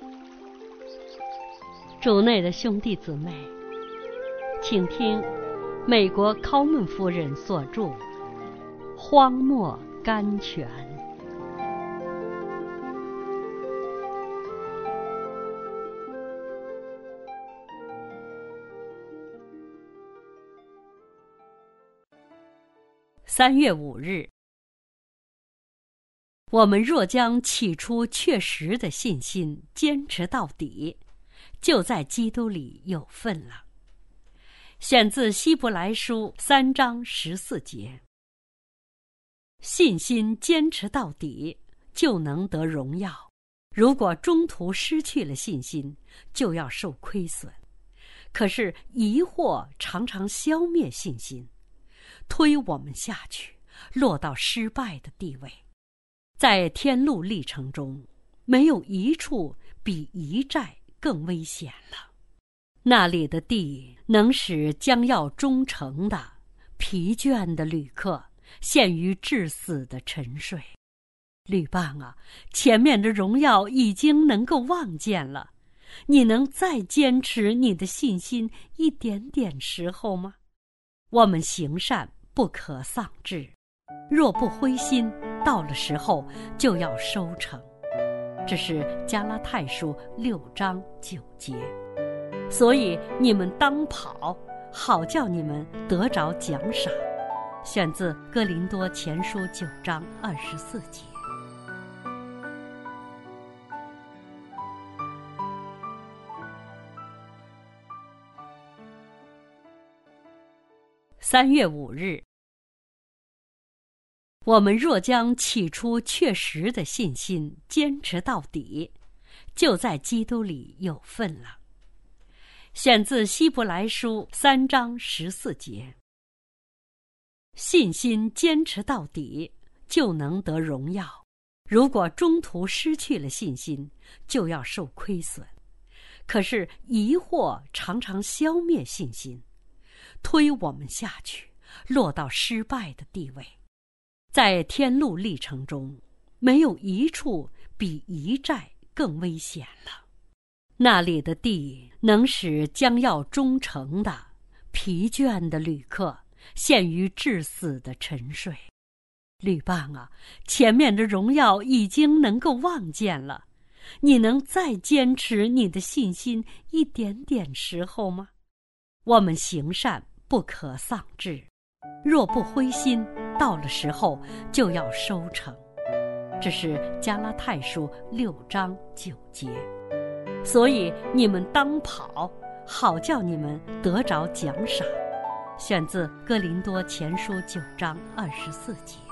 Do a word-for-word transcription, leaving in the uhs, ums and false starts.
主内的兄弟姊妹，请听美国考门夫人所著《荒漠甘泉》。三月五日，我们若将起初确实的信心坚持到底，就在基督里有份了。选自希伯来书三章十四节。信心坚持到底，就能得荣耀；如果中途失去了信心，就要受亏损。可是疑惑常常消灭信心，推我们下去，落到失败的地位。在天路历程中，没有一处比一寨更危险了。那里的地能使将要终成的疲倦的旅客陷于致死的沉睡。旅伴啊，前面的荣耀已经能够望见了，你能再坚持你的信心一点点时候吗？我们行善不可丧志，若不灰心，到了时候就要收成。这是加拉太书六章九节。所以你们当跑，好叫你们得着奖赏。选自哥林多前书九章二十四节。三月五日，我们若将起初确实的信心坚持到底，就在基督里有份了。选自希伯来书三章十四节。信心坚持到底，就能得荣耀；如果中途失去了信心，就要受亏损。可是疑惑常常消灭信心，推我们下去，落到失败的地位。在天路历程中，没有一处比一寨更危险了。那里的地能使将要终成的疲倦的旅客陷于致死的沉睡。旅伴啊，前面的荣耀已经能够望见了，你能再坚持你的信心一点点时候吗？我们行善不可丧志，若不灰心，到了时候就要收成。这是加拉太书六章九节。所以你们当跑，好叫你们得着奖赏。选自哥林多前书九章二十四节。